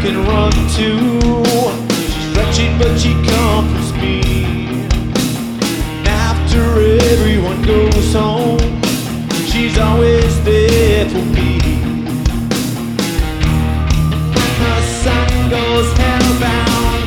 can run to. She's wretched, but she comforts me. After everyone goes home, she's always there for me. When the sun goes hellbound,